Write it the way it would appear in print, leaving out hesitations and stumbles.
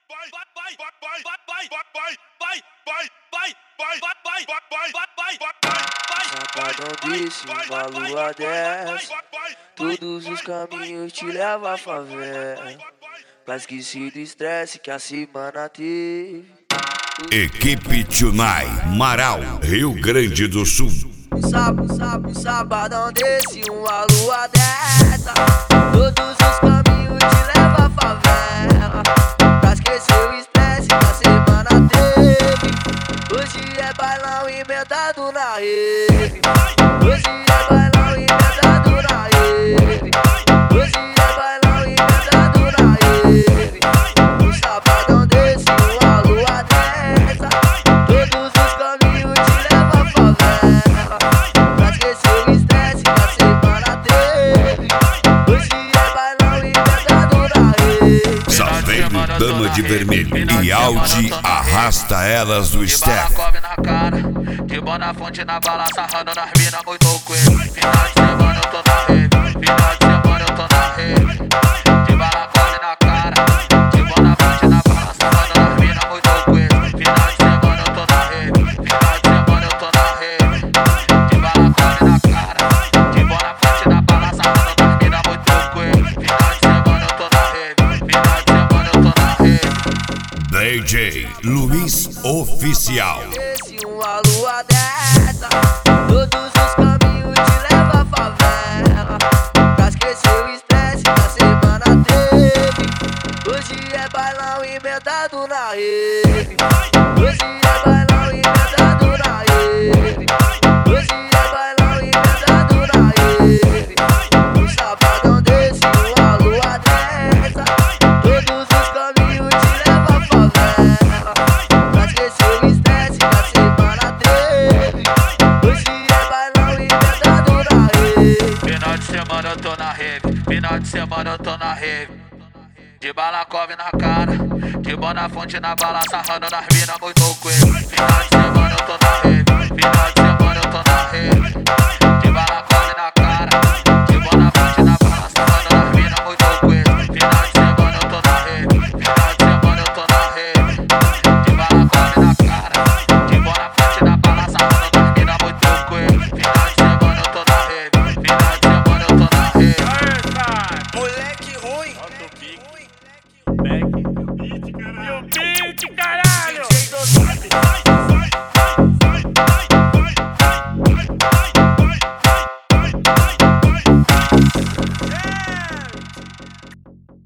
Safadão desse, uma lua dessa, todos os caminhos te levam à favela. Pra esquecer do estresse que a semana teve. Equipe Tunai, Marau, Rio Grande do Sul. Sabadão desse, uma lua dessa, todos os caminhos te levam à favela. Pra esquecer o estresse que a semana teve. Hoje é bailão emendado na rede. Hoje é bailão emendado na rede. Hoje é bailão emendado na rede. Um sabadão desse, uma lua dessa, todos os caminhos te levam à favela. Pra esquecer o estresse que a semana teve. Hoje é bailão emendado na rede. Saveiro, dama de vermelho e Audi arrasta elas do step. Na cara, de boa fonte na bala, sarrando nas minas muito coelho. Final de semana eu tô na rede, final de semana eu tô na rede. De bala come na cara, de boa fonte na bala, sarrando nas minas muito coelho. Final de semana eu tô na rede, final de semana eu tô na rede. De bala come na cara, de boa fonte na bala, sarrando nas minas muito coelho. Final de semana eu tô na rede, final de semana eu tô na rede. DJ Luiz Oficial. Uma lua dessa, todos os caminhos te levam à favela. Pra esquecer o estresse que a semana teve. Hoje é bailão emendado na rede. Hoje é bailão emendado na rede. Hoje é bailão emendado na rede. Um sabadão desse, uma lua dessa, todos os caminhos te levam à favela. Pra esquecer o estresse que a semana teve. Hoje é bailão emendado na rede. Final de semana eu tô na rave, final de semana eu tô na rave. De bala cove na cara, de boa fonte na bala, sarrando nas minas muito coelho. Final de semana eu tô na rave, final de semana eu tô na rave. De bala cove na cara, de boa fonte na bala, sarrando nas minas muito coelho. Final de semana eu tô na rave, final de semana eu tô na rave. De bala cove na cara, de boa fonte na bala, sarrando nas minas muito coelho. Final de semana eu tô na rave, final de semana eu tô na rede. Moleque ruim.